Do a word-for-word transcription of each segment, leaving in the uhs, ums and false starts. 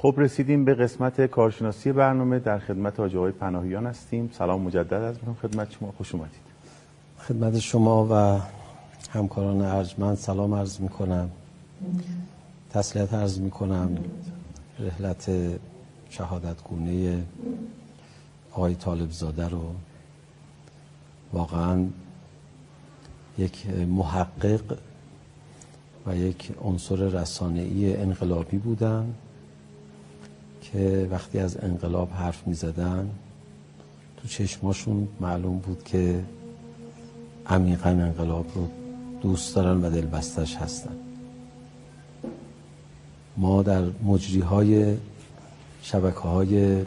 خب رسیدیم به قسمت کارشناسی برنامه. در خدمت حاج آقای پناهیان هستیم. سلام مجدد از من خدمت شما، خوش اومدید. خدمت شما و همکاران ارجمند سلام عرض میکنم، تسلیت عرض میکنم. رحلت شهادت گونه آقای طالبزاده رو واقعا یک محقق و یک عنصر رسانه‌ای انقلابی بودن که وقتی از انقلاب حرف می زدن تو چشماشون معلوم بود که عمیقاً انقلاب رو دوست دارن و دلبستش هستن. ما در مجریهای شبکه‌های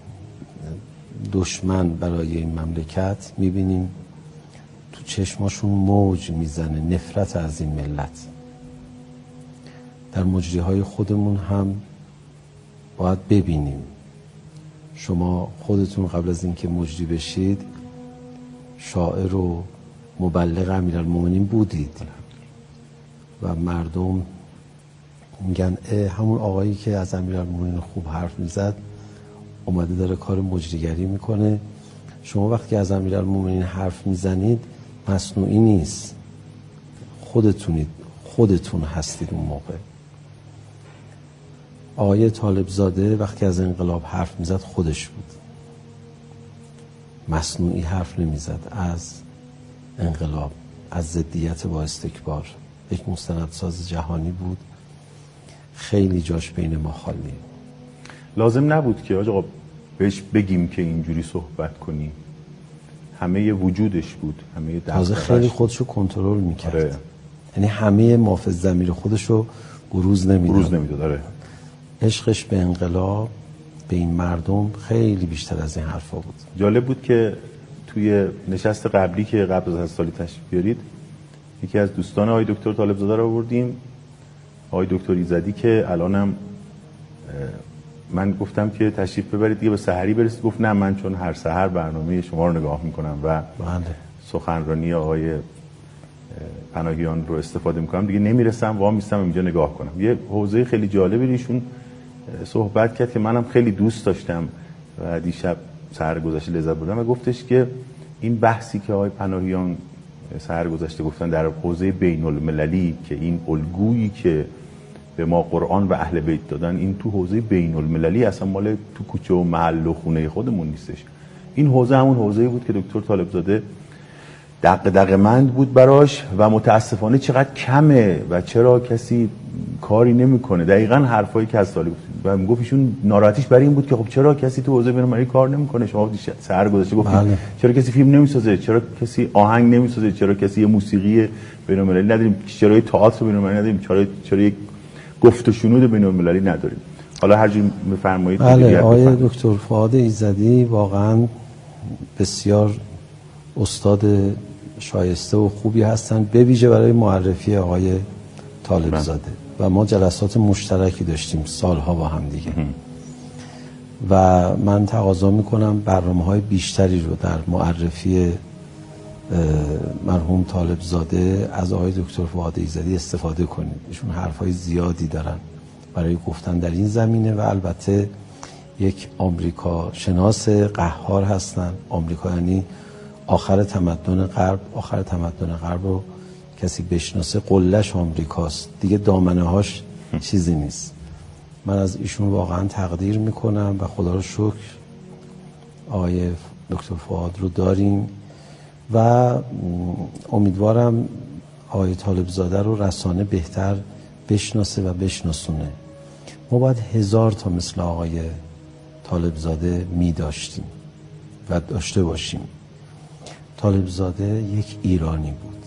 دشمن برای این مملکت می بینیم تو چشماشون موج میزنه نفرت از این ملت. در مجریهای خودمون هم باید ببینیم. شما خودتون قبل از اینکه مجری بشید شاعر و مبلغ امیرالمومنین بودید و مردم میگن همون آقایی که از امیرالمومنین خوب حرف میزد اومده داره کار مجریگری میکنه. شما وقتی از امیرالمومنین حرف میزنید مصنوعی نیست، خودتونید، خودتون هستید. اون موقع آقای طالبزاده وقتی از انقلاب حرف میزد خودش بود، مصنوعی حرف نمیزد. از انقلاب، از ضدیت با استکبار، یک مستندساز جهانی بود. خیلی جاش بین ما خالیه. لازم نبود که آقا بهش بگیم که اینجوری صحبت کنی، همه وجودش بود، همه تازه خیلی خودشو کنترل میکرد. آره. یعنی همه مافز ضمیر خودشو بروز نمیداد. بروز نمیداد. آره. عشقش به انقلاب، به این مردم خیلی بیشتر از این حرفا بود. جالب بود که توی نشست قبلی که قبل از سالی تشریف بیارید یکی از دوستان آقای دکتر طالبزاده رو آوردیم، آقای دکتر ایزدی، که الانم من گفتم که تشریف ببرید دیگه به سحری برسید. گفت نه من چون هر سحر برنامه شما رو نگاه میکنم و بله. سخنرانی آقای پناهیان رو استفاده میکنم دیگه نمیرسم وا میستم اینجا نگاه کنم. یه حوزه خیلی جالبی ایشون صحبت کرد که منم خیلی دوست داشتم و دیشب سحر گذشته لذت بردم و گفتش که این بحثی که آقای پناهیان سحر گذشته گفتن در حوزه بین المللی که این الگویی که به ما قرآن و اهل بیت دادن این تو حوزه بین المللی اصلا مال تو کوچه و محل و خونه خودمون نیستش. این حوزه همون حوزه‌ای بود که دکتر طالبزاده دق دقمند بود براش و متاسفانه چقدر کمه و چرا کسی کاری نمیکنه. دقیقاً حرفایی که از سالی گفت و میگفت ایشون ناراحتیش برای این بود که خب چرا کسی تو حوزه بین‌المللی کار نمیکنه. شما سحر گذشته گفتید بله. چرا کسی فیلم نمیسازه، چرا کسی آهنگ نمیسازه، چرا کسی یه موسیقی بین‌المللی نداریم، چرا یه تئاتر بین‌المللی نداریم، چرا چرا یک گفت و شنود بین‌المللی نداریم. حالا هر جوری بفرمایید. بله. آقای دکتر فؤاد ایزدی واقعاً بسیار استاد شایسته و خوبی هستن، به ویژه برای معرفی آقای طالبزاده و ما جلسات مشترکی داشتیم سالها با هم دیگه و من تقاضا میکنم برنامه‌های بیشتری رو در معرفی مرحوم طالبزاده از آقای دکتر فؤاد ایزدی استفاده کنید. ایشون حرفای زیادی دارن برای گفتن در این زمینه و البته یک آمریکا شناس قهار هستن. آمریکا یعنی آخر تمدن غرب. آخر تمدن غرب رو کسی بشناسه قله‌اش آمریکاست دیگه، دامنه هاش چیزی نیست. من از ایشون واقعا تقدیر میکنم و خدا رو شکر آقای دکتر فؤاد رو داریم و امیدوارم آقای طالبزاده رو رسانه بهتر بشناسه و بشناسونه. ما باید هزار تا مثل آقای طالبزاده می داشتیم و داشته باشیم. طالبزاده یک ایرانی بود،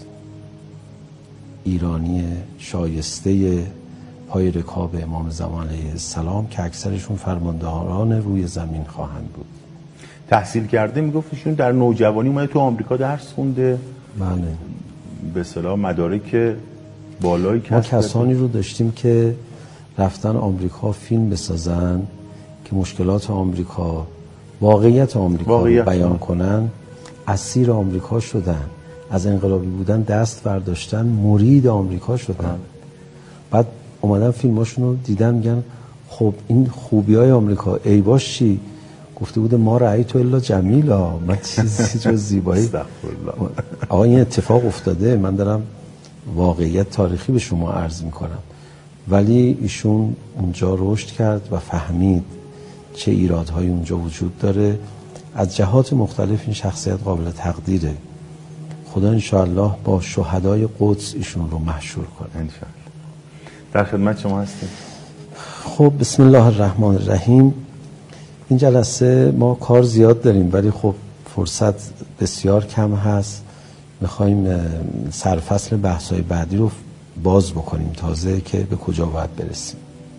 ایرانی شایسته پای رکاب امام زمان علیه السلام که اکثرشون فرماندهان روی زمین خواهند بود. تحصیل کرده، میگفتشون در نوجوانی اومده تو آمریکا درس خونده. بله. به اصطلاح مدارک بالایی کسب. ما کسانی رو داشتیم که رفتن آمریکا فیلم بسازن که مشکلات آمریکا، واقعیت آمریکا واقعیت رو بیان کنن. اسیر آمریکا شدن، از انقلابی بودن دست برداشتن، مرید آمریکا شدن. بعد اومدن فیلماشون رو دیدن میگن خب این خوبی های آمریکا ای باش چی؟ گفته بوده ما رأیت الا جمیلا، من چیزی جز زیبایی. آقا این اتفاق افتاده، من دارم واقعیت تاریخی به شما عرض میکنم. ولی ایشون اونجا رشد کرد و فهمید چه ایرادهایی اونجا وجود داره. از جهات مختلف این شخصیت قابل تقدیره. خدا انشاءالله با شهدای قدس ایشون رو محشور کنه انشاءالله. در خدمت شما هستیم. خب بسم الله الرحمن الرحیم. این جلسه ما کار زیاد داریم ولی خب فرصت بسیار کم هست. میخوایم سرفصل بحث‌های بعدی رو باز بکنیم تازه که به کجا باید برسیم.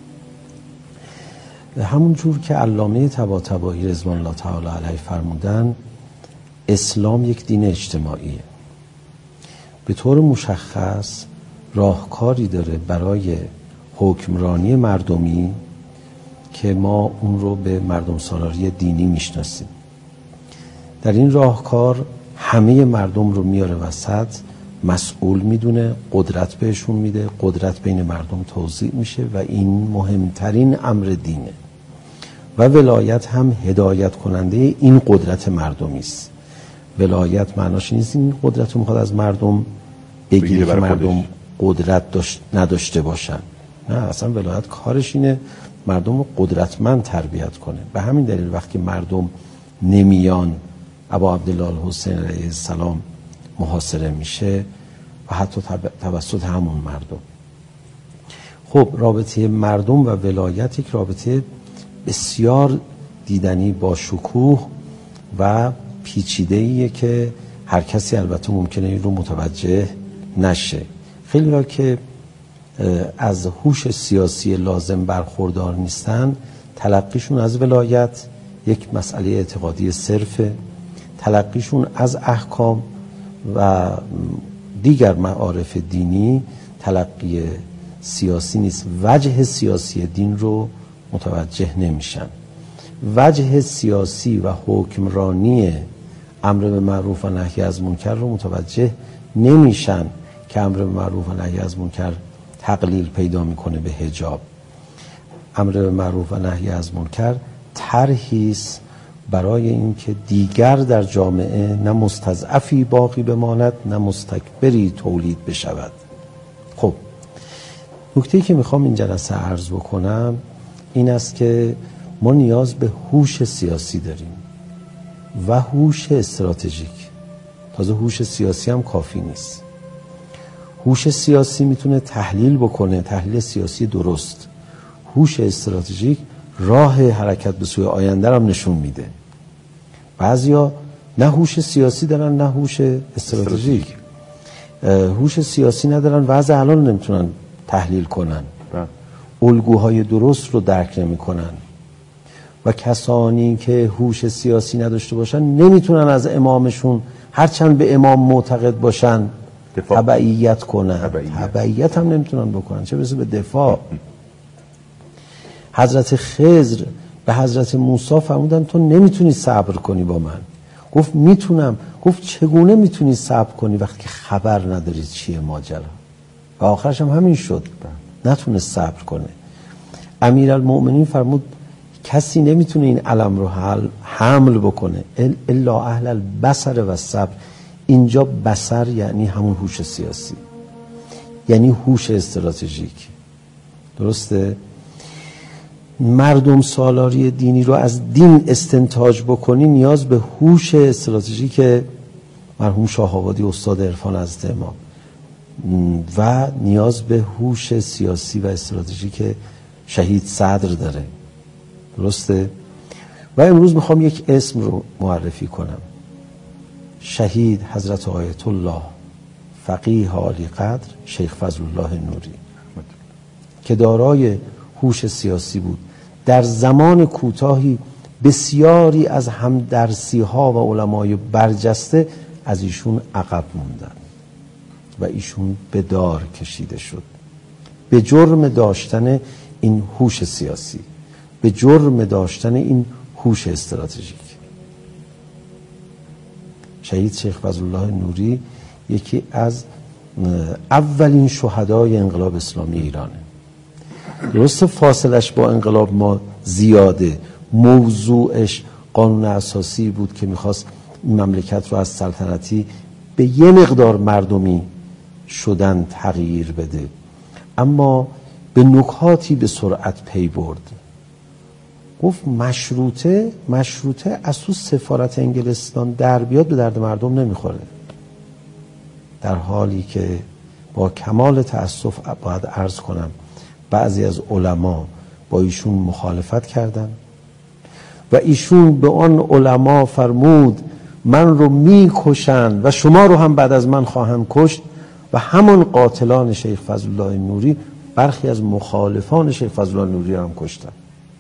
همون جور که علامه طباطبایی رضوان الله تعالی علیه فرمودن، اسلام یک دین اجتماعیه. به طور مشخص راهکاری داره برای حکمرانی مردمی که ما اون رو به مردم سالاری دینی میشناسیم. در این راهکار همه مردم رو میاره وسط، مسئول میدونه، قدرت بهشون میده، قدرت بین مردم توزیع میشه و این مهمترین امر دینه و ولایت هم هدایت کننده این قدرت مردمی است. ولایت معناش نیست این قدرت رو میخواد از مردم بگیره که مردم قدرت داشت نداشته باشن. نه، اصلا ولایت کارش اینه مردم رو قدرتمند تربیت کنه. به همین دلیل وقتی مردم نمیان، ابا عبدالله الحسین علیه السلام محاصره میشه و حتی توسط همون مردم. خب رابطه مردم و ولایت یک رابطه بسیار دیدنی با شکوه و پیچیده‌ایه که هر کسی البته ممکنه این رو متوجه نشه. خیلی را که از هوش سیاسی لازم برخوردار نیستن، تلقیشون از ولایت یک مسئله اعتقادی صرفه، تلقیشون از احکام و دیگر معارف دینی تلقی سیاسی نیست. وجه سیاسی دین رو متوجه نمیشن. وجه سیاسی و حکمرانی امر به معروف و نهی از منکر رو متوجه نمیشن که امر به معروف و نهی از منکر تقلیل پیدا میکنه به حجاب. امر به معروف و نهی از منکر طرحی است برای اینکه دیگر در جامعه نه مستضعفی باقی بماند نه مستکبری تولید بشود. خب نکته‌ای که میخوام این جلسه عرض بکنم این است که ما نیاز به هوش سیاسی داریم و هوش استراتژیک. تازه هوش سیاسی هم کافی نیست. هوش سیاسی میتونه تحلیل بکنه، تحلیل سیاسی درست. هوش استراتژیک راه حرکت به سوی آینده هم نشون میده. بعضیا نه هوش سیاسی دارن نه هوش استراتژیک. هوش سیاسی ندارن، وضع الان نمیتونن تحلیل کنن، الگوهای درست رو درک نمیکنن و کسانی که هوش سیاسی نداشته باشن نمیتونن از امامشون هرچند به امام معتقد باشن تبعیت کنن. تبعیت. تبعیت هم نمیتونن بکنن، چه برسه به دفاع. حضرت خضر به حضرت موسی فرمودن تو نمیتونی صبر کنی با من. گفت میتونم. گفت چگونه میتونی صبر کنی وقتی که خبر نداری چیه ماجرا؟ و آخرش هم همین شد، نتونست صبر کنه. امیرالمؤمنین فرمود کسی نمیتونه این علم رو حمل بکنه الا اهل البصر و صبر. اینجا بصر یعنی همون هوش سیاسی، یعنی هوش استراتژیک. درسته؟ مردم سالاری دینی رو از دین استنتاج بکنی نیاز به هوش استراتژیک مرحوم شاه آبادی استاد عرفان حضرت امام و نیاز به هوش سیاسی و استراتژیک شهید صدر داره. درسته؟ و امروز میخوام یک اسم رو معرفی کنم. شهید حضرت آیت الله فقیه عالی قدر شیخ فضل الله نوری که دارای هوش سیاسی بود. در زمان کوتاهی بسیاری از همدرسی ها و علمای برجسته از ایشون عقب موندن و ایشون به دار کشیده شد به جرم داشتن این هوش سیاسی، به جرم داشتن این هوش استراتژیک. شهید شیخ فضل الله نوری یکی از اولین شهدای انقلاب اسلامی ایرانه. درسته فاصلش با انقلاب ما زیاده، موضوعش قانون اساسی بود که میخواست این مملکت رو از سلطنتی به یه مقدار مردمی شدن تغییر بده، اما به نکاتی به سرعت پی برد. گفت مشروطه مشروطه از تو سفارت انگلستان در بیاد به درد مردم نمیخوره. در حالی که با کمال تأسف باید عرض کنم بعضی از علما با ایشون مخالفت کردن و ایشون به آن علما فرمود من رو میکشن و شما رو هم بعد از من خواهند کشت و همون قاتلان شیخ فضل الله نوری برخی از مخالفان شیخ فضل الله نوری هم کشتن.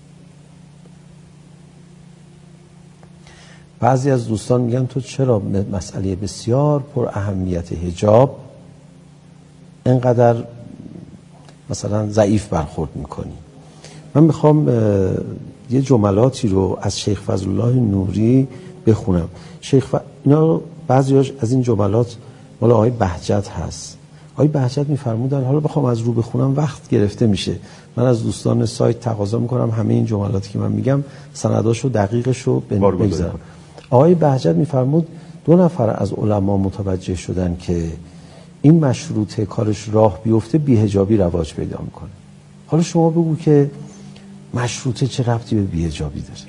بعضی از دوستان میگن تو چرا مسئله بسیار پر اهمیت حجاب اینقدر مثلا ضعیف برخورد میکنی؟ من میخوام یه جملاتی رو از شیخ فضل الله نوری بخونم. شیخ ف... اینا بعضیاش از این جملات مال آقای بهجت هست. آقای بهجت میفرمودن، حالا بخوام از رو بخونم وقت گرفته میشه، من از دوستان سایت تقاضا میکنم همه این جملاتی که من میگم سنداشو دقیقشو بگذارم. آقای بهجت میفرمود دو نفر از علما متوجه شدن که این مشروطه کارش راه بیفته بی‌حجابی رواج پیدا میکنه. حالا شما بگو که مشروطه چه ربطی به بی‌حجابی داره؟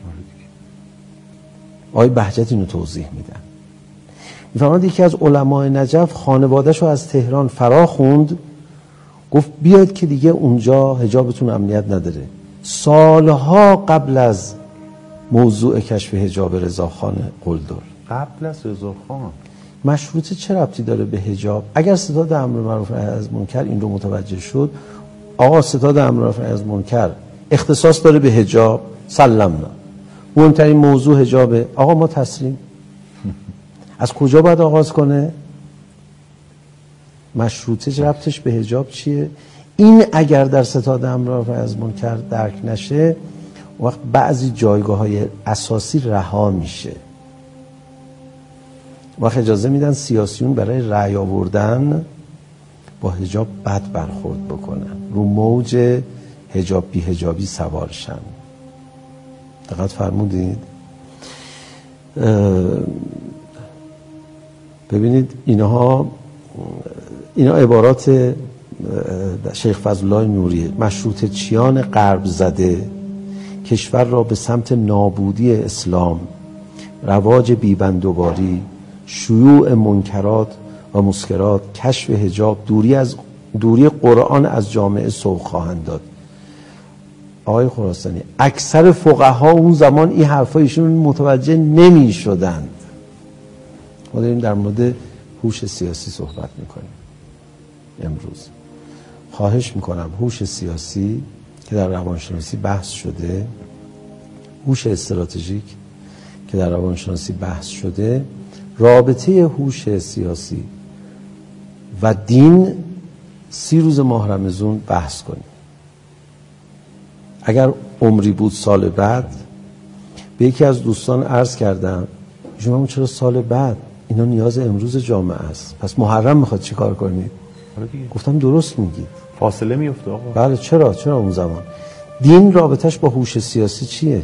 آقای بهجت اینو توضیح میدن. میفرماد یکی از علمای نجف خانواده‌شو از تهران فرا خوند، گفت بیاد که دیگه اونجا حجابتون امنیت نداره. سالها قبل از موضوع کشف حجاب رضاخان قلدر، قبل از رضاخان، مشروطه چه ربطی داره به حجاب؟ اگر ستاد امر معروف نهی از منکر این رو متوجه شد، آقا ستاد امر معروف نهی از منکر اختصاص داره به حجاب، سلمنا، مهمترین موضوع حجابه، آقا ما تسلیم. از کجا باید آغاز کنه؟ مشروطه چه ربطش به حجاب چیه؟ این اگر در ستاد امر معروف نهی از منکر درک نشه، وقت بعضی جایگاه های اساسی رها میشه. وقت اجازه میدن سیاسیون برای رأی آوردن با حجاب بد برخورد بکنن، رو موج حجاب بی حجابی سوارشن. دقت فرمودید؟ ببینید اینها اینا عبارات شیخ فضل الله نوری. مشروطه چیان غرب زده کشور را به سمت نابودی اسلام، رواج بیبندوباری، شیوع منکرات و مسکرات، کشف حجاب، دوری از دوری قرآن از جامعه سوق خواهند داد. آقای خراسانی، اکثر فقها اون زمان این حرفایشون متوجه نمی شدند. ما داریم در مورد هوش سیاسی صحبت میکنیم امروز. خواهش میکنم هوش سیاسی که در روانشناسی بحث شده، هوش استراتژیک که در روانشناسی بحث شده، رابطه هوش سیاسی و دین سی روز ماه رمضان بحث کنیم. اگر عمری بود سال بعد، به یکی از دوستان عرض کردم شما چرا سال بعد؟ اینا نیاز امروز جامعه است. پس محرم میخواد چی کار کنید؟ گفتم درست میگید، فاصله میفته آقا. بله چرا؟ چرا اون زمان دین رابطش با هوش سیاسی چیه؟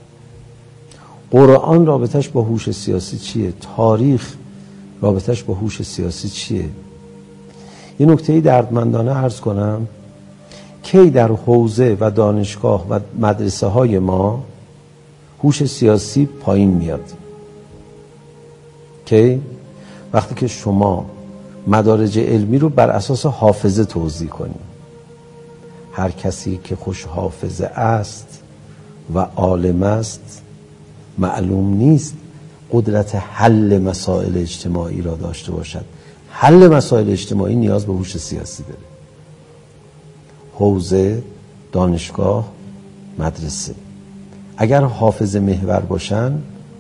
قرآن رابطش با هوش سیاسی چیه؟ تاریخ رابطش با هوش سیاسی چیه؟ یه نکته دردمندانه عرض کنم، کی در حوزه و دانشگاه و مدرسه های ما هوش سیاسی پایین میاد؟ کی؟ وقتی که شما مدارج علمی رو بر اساس حافظه توزیع کنید. هر کسی که خوش حافظه است و عالم است معلوم نیست قدرت حل مسائل اجتماعی را داشته باشد. حل مسائل اجتماعی نیاز به هوش سیاسی داره. حوزه، دانشگاه، مدرسه اگر حافظه محور باشن،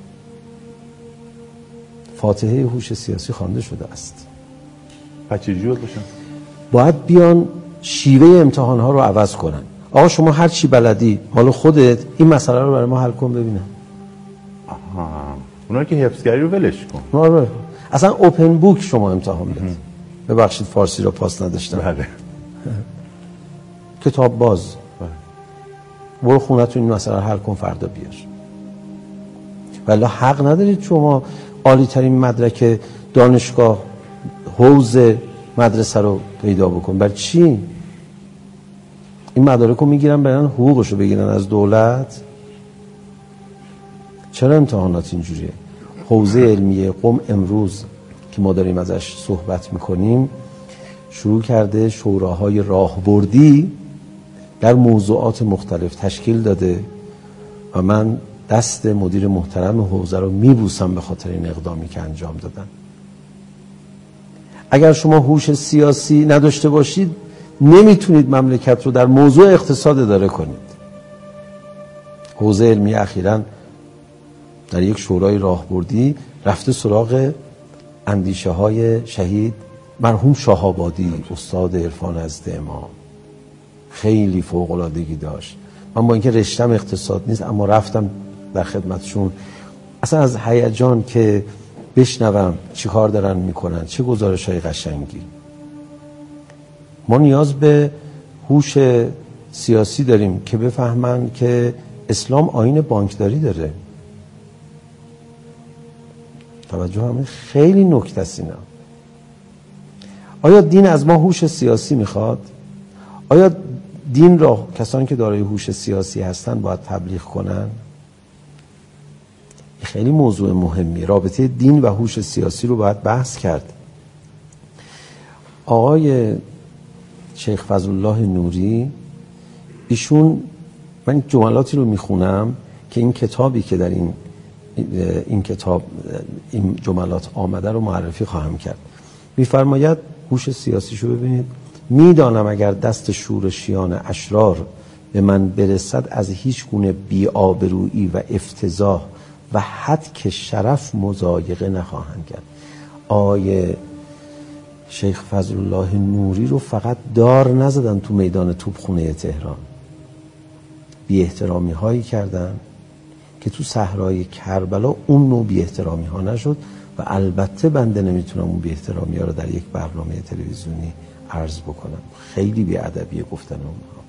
فاتحه هوش سیاسی خوانده شده است. بچه جور باشن، باید بیان شیوه امتحان ها رو عوض کنن. آقا شما هر چی بلدی، حالا خودت این مسئله رو برای ما حل کن ببینم. آها، اونا که حفظگری رو ولش کن. آره، اصلا اوپن بوک شما امتحان بده. ببخشید فارسی رو پاس نداشتم. بله. کتاب باز. برو خونتون این مسئله حل کن فردا بیار. ولی حق ندارید شما عالی ترین مدرک دانشگاه حوز مدرسه رو پیدا بکن. برای چی؟ این مدارک رو میگیرن برن حقوقش رو بگیرن از دولت. چرا امتحانات اینجوریه؟ حوزه علمیه قم امروز که ما داریم ازش صحبت میکنیم شروع کرده شوراهای راهبردی در موضوعات مختلف تشکیل داده و من دست مدیر محترم حوزه رو میبوسم به خاطر این اقدامی که انجام دادن. اگر شما هوش سیاسی نداشته باشید نمیتونید مملکت رو در موضوع اقتصاد اداره کنید. حوزه علمی اخیراً در یک شورای راهبردی رفته سراغ اندیشه های شهید مرحوم شاه‌آبادی استاد عرفان از امام. خیلی فوق‌العادگی داشت. من با اینکه رشتم اقتصاد نیست اما رفتم در خدمتشون، اصلا از هیجان که بشنوم چی کار دارن میکنن، چه گزارش های قشنگی. ما نیاز به هوش سیاسی داریم که بفهمن که اسلام آیین بانکداری داره. توجه همین خیلی نکته است اینا. آیا دین از ما هوش سیاسی میخواد؟ آیا دین را کسانی که دارای هوش سیاسی هستن باید تبلیغ کنن؟ خیلی موضوع مهمی. رابطه دین و هوش سیاسی رو باید بحث کرد. آقای شیخ فضل الله نوری ایشون، من جملاتی رو میخونم که این کتابی که در این این کتاب این جملات آمده رو معرفی خواهم کرد. میفرماید هوش سیاسیشو ببینید: میدانم اگر دست شورشیان اشرار به من برسد از هیچ گونه بی‌آبرویی و افتضاح و هتک شرف مضایقه نخواهند کرد. آیه شیخ فضل الله نوری رو فقط دار نزدن تو میدان توپخونه تهران، بی احترامی هایی کردن که تو صحرای کربلا اون نوع بی احترامی ها نشد و البته بنده نمیتونم اون بی احترامی ها رو در یک برنامه تلویزیونی عرض بکنم. خیلی بی ادبیه گفتن اونها.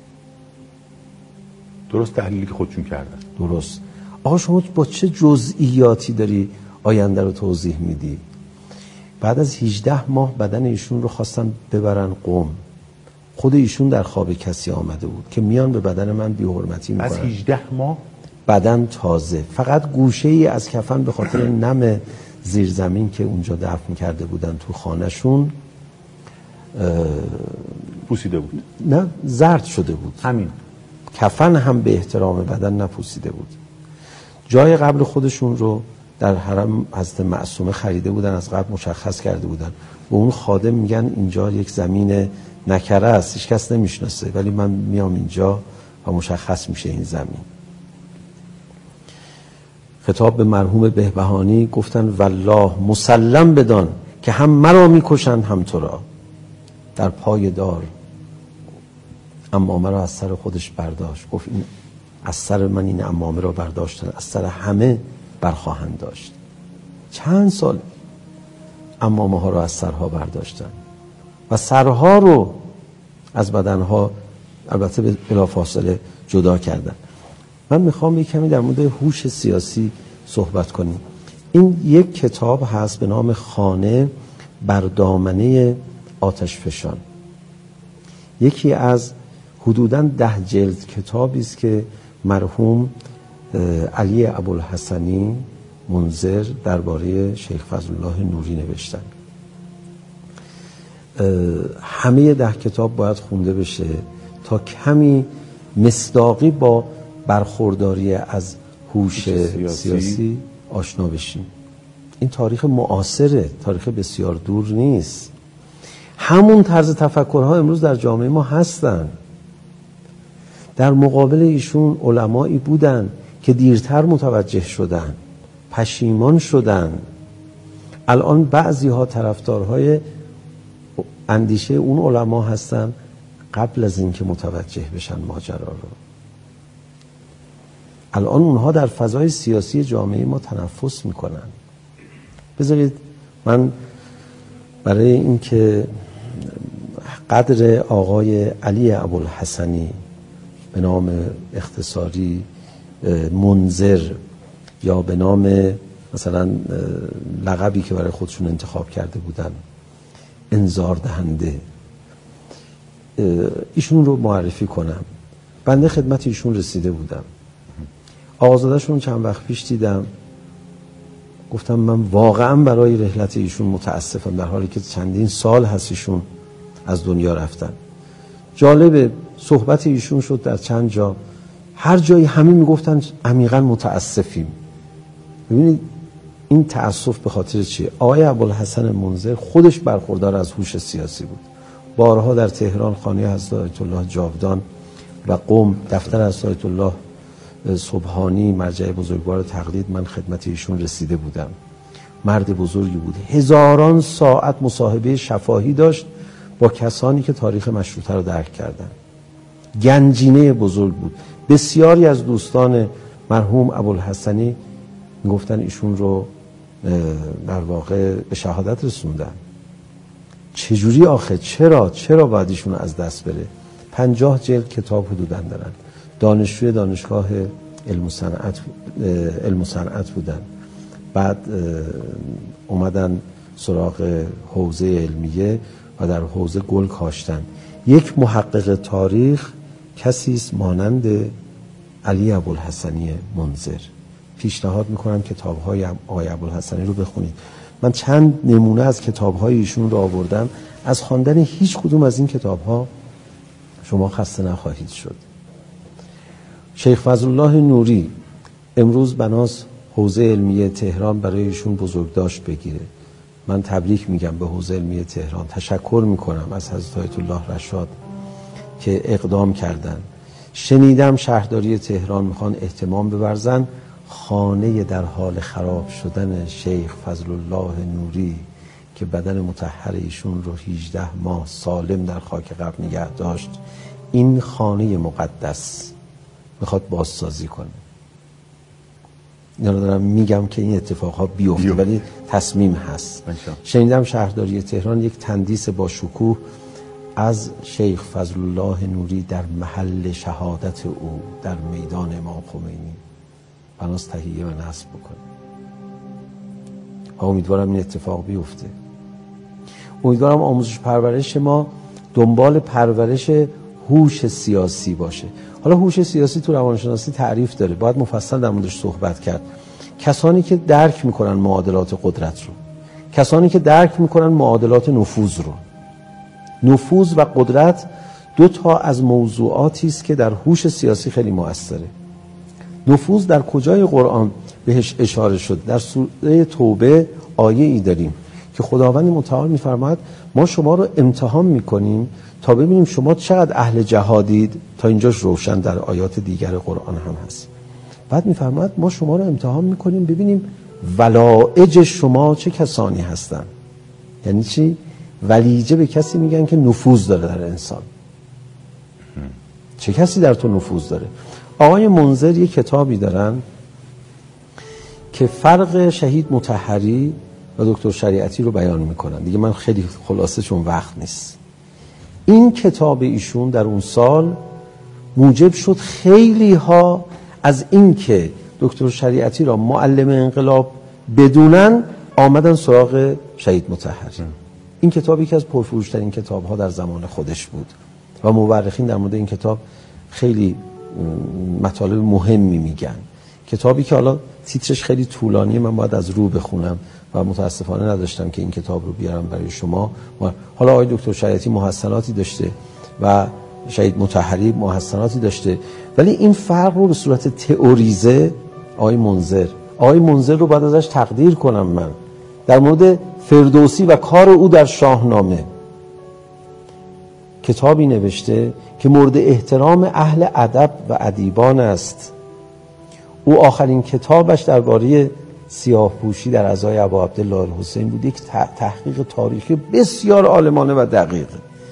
درست تحلیلی که خودشون کردن. درست. آقا شما با چه جزئیاتی داری آینده رو توضیح میدی؟ بعد از هجده ماه بدن ایشون رو خواستن ببرن قم. خود ایشون در خواب کسی آمده بود که میان به بدن من بی حرمتی میکنن. از هجده ماه بدن تازه، فقط گوشه ای از کفن به خاطر نم زیرزمین که اونجا دفن کرده بودن تو خانهشون پوسیده بود. نه، زرد شده بود. همین. کفن هم به احترام بدن نپوسیده بود. جای قبر خودشون رو در حرم حضرت معصومه خریده بودن، از قبل مشخص کرده بودن. به اون خادم میگن اینجا یک زمین نکره است، هیچ کس نمیشناسه، ولی من میام اینجا و مشخص میشه این زمین. خطاب به مرحوم بهبهانی گفتن والله مسلم بدان که هم مرا میکشند هم تو را. در پای دار عمامه را از سر خودش برداشت، گفت این از سر من این عمامه را برداشتن، از سر همه برخواهند داشت. چند سال عمامه ها را از سرها برداشتن و سرها رو از بدنها البته بلافاصله جدا کردن. من میخوام یک کمی در مورد هوش سیاسی صحبت کنیم. این یک کتاب هست به نام خانه بر دامنه آتشفشان. یکی از حدوداً ده جلد کتابی است که مرحوم علی ابوالحسنی منذر درباره شیخ فضل الله نوری نوشتن. همه ده کتاب باید خونده بشه تا کمی مصداقی با برخورداری از هوش سیاسی. سیاسی آشنا بشیم. این تاریخ معاصره، تاریخ بسیار دور نیست. همون طرز تفکرها امروز در جامعه ما هستن. در مقابل ایشون علمایی بودن که دیرتر متوجه شدن، پشیمان شدن. الان بعضی ها طرفدارهای اندیشه اون علما هستن قبل از اینکه متوجه بشن ماجرا رو. الان اونها در فضای سیاسی جامعه ما تنفس میکنن. بذارید من برای اینکه قدر آقای علی ابوالحسنی به نام اختصاری منذر یا به نام مثلا لقبی که برای خودشون انتخاب کرده بودن انذار دهنده، ایشون رو معرفی کنم. بنده خدمت ایشون رسیده بودم، آقازاده‌شون چند وقت پیش دیدم، گفتم من واقعا برای رحلت ایشون متاسفم، در حالی که چندین سال هست ایشون از دنیا رفتن. جالب صحبت ایشون شد در چند جا، هر جایی همه میگفتن عمیقا متاسفیم. ببینید این تأسف به خاطر چیه؟ آقای ابوالحسن منذر خودش برخوردار از هوش سیاسی بود. بارها در تهران خانه حضرت آیت الله جاودان و قم دفتر حضرت آیت الله سبحانی مرجع بزرگوار تقلید من خدمت ایشون رسیده بودم. مرد بزرگی بود، هزاران ساعت مصاحبه شفاهی داشت با کسانی که تاریخ مشروطه رو درک کردن. گنجینه بزرگ بود. بسیاری از دوستان مرحوم ابوالحسنی میگفتن ایشون رو در واقع به شهادت رسوندن. چجوری آخه؟ چرا چرا باید ایشون از دست بره؟ پنجاه جلد کتاب حدوداً دارن. دانشجوی دانشگاه علم و صنعت علم و صنعت بودن، بعد اومدن سراغ حوزه علمیه و در حوزه گل کاشتن. یک محقق تاریخ کسی است مانند علی ابوالحسنی منذر. پیشنهاد میکنم کتاب‌های آقای ابوالحسنی رو بخونید. من چند نمونه از کتاب‌های ایشون رو آوردم. از خواندن هیچ کدوم از این کتاب‌ها شما خسته نخواهید شد. شیخ فضلالله نوری امروز بناس حوزه علمیه تهران برای ایشون بزرگداشت بگیره. من تبریک میگم به حوزه علمیه تهران، تشکر میکنم از حضرت آیت الله رشاد که اقدام کردن. شنیدم شهرداری تهران میخوان اهتمام بورزن خانه در حال خراب شدن شیخ فضلالله نوری که بدن مطهر ایشون رو هجده ماه سالم در خاک قبر نگه داشت، این خانه مقدس میخواد بازسازی کنه. اینا رو دارم میگم که این اتفاقها بیفته، ولی تصمیم هست. شنیدم شهرداری تهران یک تندیس با شکوه از شیخ فضلالله نوری در محل شهادت او در میدان امام خمینی بناس تهیه و نصب بکنه. امیدوارم این اتفاق بیفته. امیدوارم آموزش پرورش ما دنبال پرورش هوش سیاسی باشه. حالا هوش سیاسی تو روانشناسی تعریف داره، باید مفصل در موردش صحبت کرد. کسانی که درک میکنن معادلات قدرت رو، کسانی که درک میکنن معادلات نفوذ رو. نفوذ و قدرت دو تا از موضوعاتی است که در هوش سیاسی خیلی مؤثره. نفوذ در کجای قرآن بهش اشاره شد؟ در سوره توبه آیه ای داریم که خداوند متعال میفرماید ما شما رو امتحان میکنیم تا ببینیم شما چقدر اهل جهادید. تا اینجاش روشن، در آیات دیگر قرآن هم هست. بعد میفرماید ما شما رو امتحان میکنیم ببینیم ولایج شما چه کسانی هستن. یعنی چی؟ ولیجه به کسی میگن که نفوذ داره در انسان. چه کسی در تو نفوذ داره؟ آقای منذر یک کتابی دارن که فرق شهید مطهری و دکتر شریعتی رو بیان میکنن. دیگه من خیلی خلاصه چون وقت نیست. این کتاب ایشون در اون سال موجب شد خیلی ها از این که دکتر شریعتی را معلم انقلاب بدونن آمدن سراغ شهید مطهری. این کتابی که از پرفروشترین کتاب ها در زمان خودش بود و مورخین در مورد این کتاب خیلی مطالب مهمی میگن. کتابی که حالا تیترش خیلی طولانیه، من باید از رو بخونم و متاسفانه نداشتم که این کتاب رو بیارم برای شما. حالا آقای دکتر شریعتی محسناتی داشته و شهید مطهری محسناتی داشته، ولی این فرق رو به صورت تئوریزه آقای منذر آقای منذر رو باید ازش تقدیر کنم. من در مورد فردوسی و کار او در شاهنامه کتابی نوشته که مورد احترام اهل ادب و ادیبان است. او آخرین کتابش درباره سیاه‌پوشی در عزای ابا عبدالله الحسین بود. یک تحقیق تاریخی بسیار عالمانه و دقیق.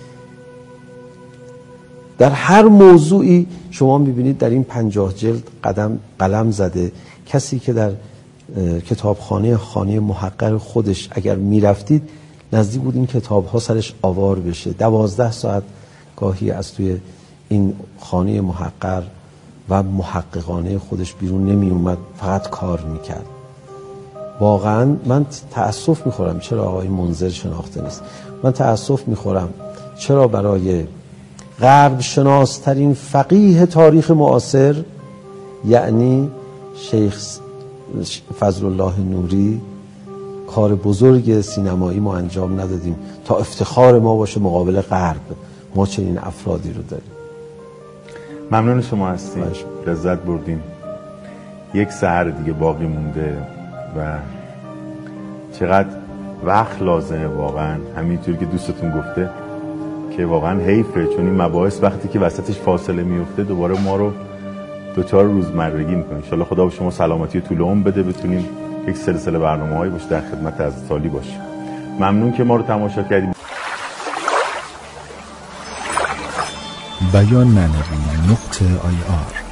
در هر موضوعی شما می‌بینید در این پنجاه جلد قدم قلم زده. کسی که در کتابخانه خانه محقق خودش اگر میرفتید نزدیک بود این کتاب‌ها سرش آوار بشه. دوازده ساعت گاهی از توی این خانه محقر و محققانه خودش بیرون نمی اومد، فقط کار میکرد. واقعا من تأسف میخورم چرا آقای منذر شناخته نیست. من تأسف میخورم چرا برای غرب شناسترین فقیه تاریخ معاصر یعنی شیخ فضل الله نوری کار بزرگ سینمایی ما انجام ندادیم تا افتخار ما باشه مقابل غرب. ما چنین افرادی رو داریم. ممنون شما هستیم، لذت بردیم. یک سحر دیگه باقی مونده و چقدر وقت لازمه واقعا، همینطور که دوستتون گفته که واقعا حیفه، چون این مباحث وقتی که وسطش فاصله میفته دوباره ما رو دوچار روزمرگی میکنه. انشالله خدا به شما سلامتی و طول عمر بده، بتونیم یک سلسله برنامه‌هایی باشه در خدمت از سالی باشیم. ممنون که ما رو تماشا کردیم. بیان معنوی نقطه آی آر